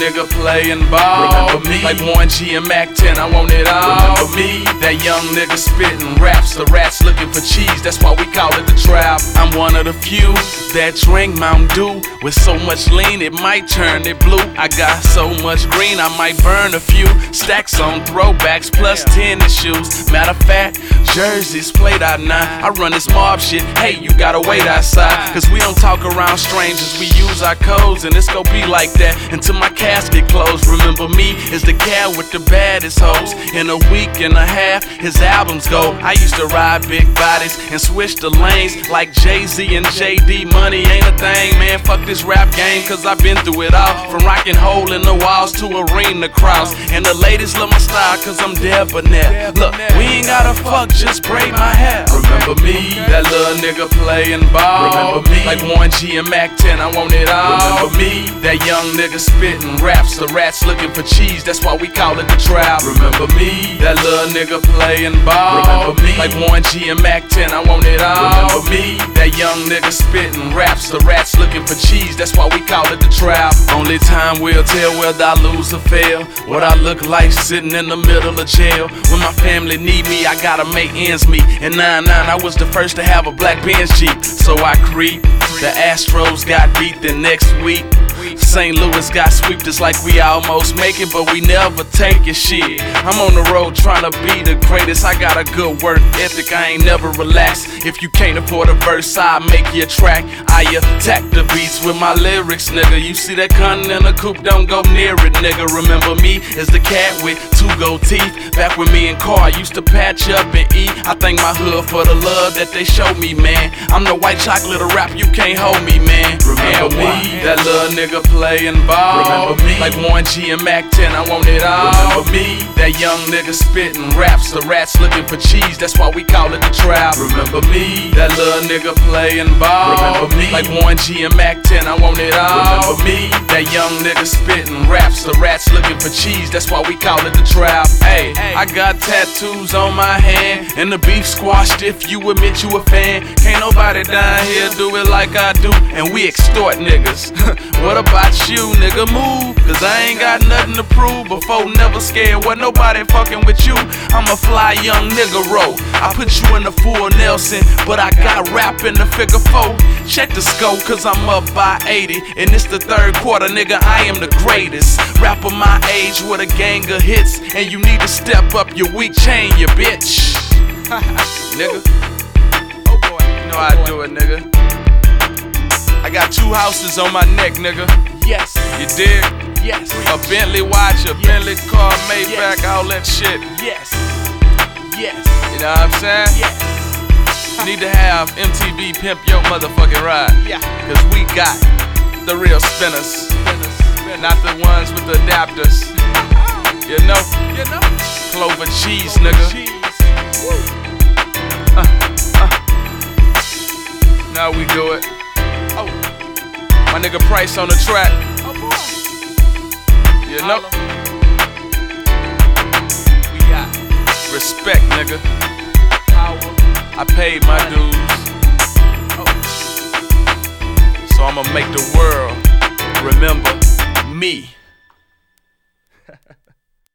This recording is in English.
nigga playing ball. Remember me? Like Warren G and Mac 10, I want it all. Remember me? That young nigga spitting raps, the rats looking for cheese, that's why we call it the trap. I'm one of the few that drink Mountain Dew with so much lean it might turn it blue. I got so much green I might burn a few stacks on throwbacks plus tennis shoes. Matter of fact, jerseys played out 9. I run this mob shit, hey, you gotta wait outside, cause we don't talk around strangers, we use our codes, and it's gon' be like that until my casket closed. Remember me is the cat with the baddest hoes. In a week and a half, his albums go. I used to ride big bodies and switch the lanes like Jay-Z and JD. Money ain't a thing, man, fuck this rap game, cause I've been through it all. From rockin' hole in the walls to arena crowds. And the ladies love my style cause I'm debonair. Look, we ain't gotta fuck, just braid my hair. Remember me, that little nigga playing ball. Remember me, like Warren G and Mac 10, I want it all. Remember me, that young nigga spitting raps, the rats looking for cheese, that's why we call it the trap. Remember me, that little nigga playing ball. Remember me, like Warren G and Mac 10, I want it all. Remember me, that young nigga spitting raps, the rats looking for cheese, that's why we call it the trap. Only time will tell whether I lose or fail, what I look like sitting in the middle of jail. When my family need me, I gotta make ends meet. In 99, I was the first to have a black Benz Jeep, so I creep. The Astros got beat the next week. St. Louis got swept, it's like we almost make it, but we never take it, shit. I'm on the road trying to be the greatest. I got a good work ethic, I ain't never relaxed. If you can't afford a verse, I'll make you a track. I attack the beats with my lyrics, nigga. You see that Continental coupe, don't go near it, nigga. Remember me as the cat with 2 gold teeth. Back when me and Carr used to patch up and eat. I thank my hood for the love that they showed me, man. I'm the white chocolate of rap, you can't hold me, man. Remember me, that little nigga playing ball. Remember me, like Warren G and Mac 10, I want it all. Remember me, that young nigga spitting raps, the rats looking for cheese, that's why we call it the trap. Remember me, that little nigga playing ball. Remember me, like Warren G and Mac 10, I want it all. Remember me, that young nigga spitting raps, the rats looking for cheese, that's why we call it the trap. Hey, I got tattoos on my hand, and the beef squashed if you admit you a fan. Can't nobody down here do it like I do, and we extort niggas. What about you, nigga? Move, cause I ain't got nothing to prove. Before never scared, what nobody fucking with you. I'm a fly young nigga, roll. I put you in the full Nelson, but I got rap in the figure 4. Check the scope, cause I'm up by 80, and it's the 3rd quarter, nigga, I am the greatest rapper my age with a gang of hits, and you need to step up your weak chain, you bitch. Nigga, oh boy, you know how I do it, nigga. I got 2 houses on my neck, nigga. Yes. You dig? Yes. A Bentley watch, a Bentley car, Maybach, all that shit. Yes. Yes. You know what I'm saying? Yes. Need to have MTV pimp your motherfucking ride. Yeah. Cause we got the real spinners. Not the ones with the adapters. You know? You know? Clover cheese, nigga. Now we do it. Oh, my nigga Price on the track. Oh boy. You know? We got respect, nigga. Power. I paid my dues. Oh. So I'ma make the world remember me.